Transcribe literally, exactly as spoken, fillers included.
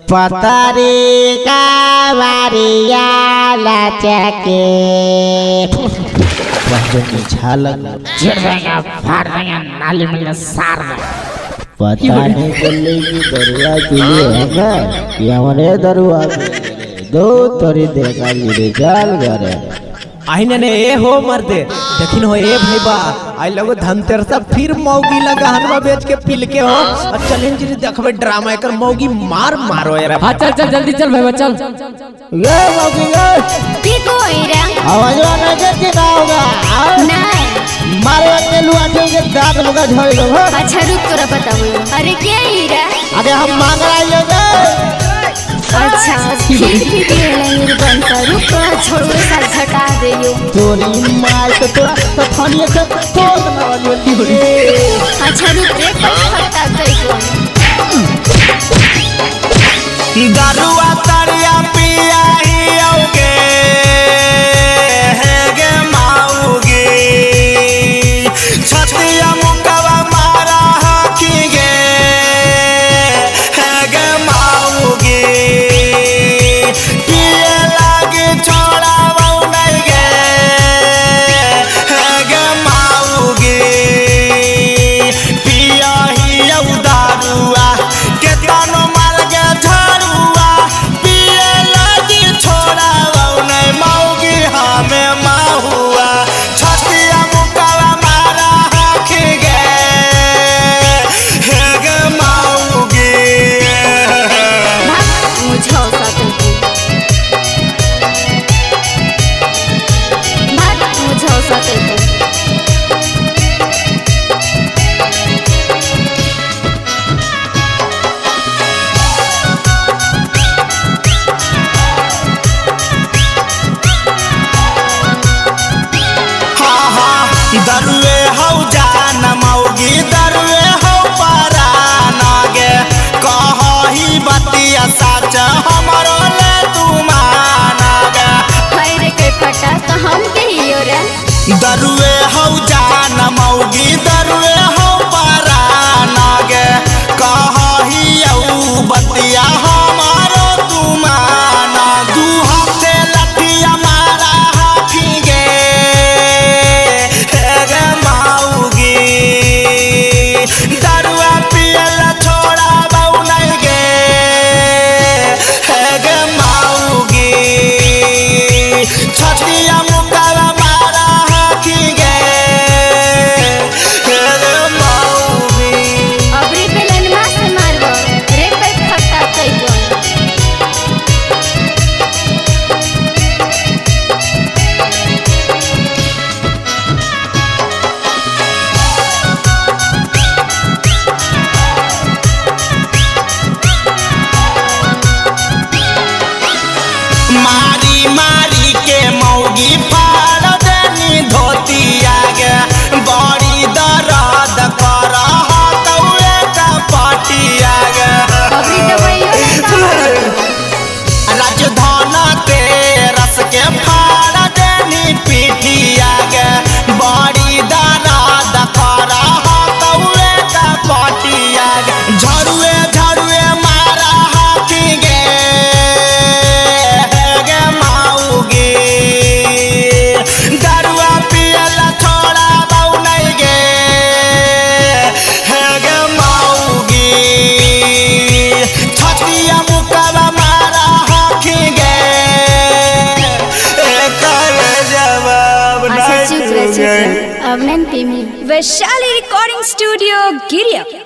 पतारी का बारिया लाचके पहले झालक चिड़ देंगे फाड़ देंगे नाली में सार देंगे। पता नहीं चले कि दरुआ के लिए है कि हमारे दरुआ दो तोरी देखा रे जाल करे आइने ने ए हो मर्दे देखिन हो ए भाई बा आई लोग धनतेरस फिर मौगी लगा हनवा बेच के पिल के हो और चैलेंज देखबे ड्रामा एकर मौगी मार मारो यार। हां चल चल जल्दी चल भाई चल ये मौगी ये पीको इरा आवाज वाला के ना होगा नहीं मारे के लुआ के दांत मुका झड़ गो। अच्छा रुक तोरा बताओ अरे क्या इरा अरे हम मांग रहा है अच्छा फिर वीडियो लाइन बंद करो तो छोड़ो साल झटा देयो तोरी मार तो तोरा तो थानिए से तोड़ ना वाली होली। अच्छा रुक रे फटा कई को दरुआ तरिया पिया ही आओगे है गे माऊगे छतिया मुकवा मारा हाकी गे है गे माऊगे पिए लागे छोड़ा वाऊ नहीं गे है गे माऊगे पिया ही आओ दारुआ के तानो मार गे झरुआ पिए लागी छोड़ा वाऊ नहीं माऊगी हमें माहुआ छतिया मुकावा मारा हाखी गे हे गे माऊगी मुझे साथ भाग मुझे साथ हाँ हाँ दरुए हौ जान मौगी दरुए हौ पराना गे कही बतिया साच हमरो ले तू माना गे खैर के फटा तो हम के हियो रे दरुए हौ जान मौगी दरुए हौ पराना गे कही औ बतिया हमारो तू माना दू हाथे लठिया मारा हाथी गे हे गे माऊगी दरुआ पियल छोड़ा बाऊ नहीं गे हे गे माऊगी छतिया मुकावा मारा हाथी गे हे गे माऊगी अबरी बेलन मा से मारबो रे पे फटा कई को मारी मारी के मौगी फाड़ देनी धोतिया गे बड़ी दर्द कर हतौए का पटिया गे अबरी दवाइयो राजधान के रस के फाड़ देनी पीठिया गे बड़ी दर्द कर हतौए का पटिया गे झरुए झरुए मारा हाथी गे हे गे माऊगी दरुआ पियल छोड़ा बाऊ नहीं गे हे गे माऊगी छतिया मुकावा मारा हाथी गे एकर जवाब अच्छा नहीं चुप रह चुप दूंगे। रह अब नहीं पीमी वैशाली रिकॉर्डिंग स्टूडियो गिरिया।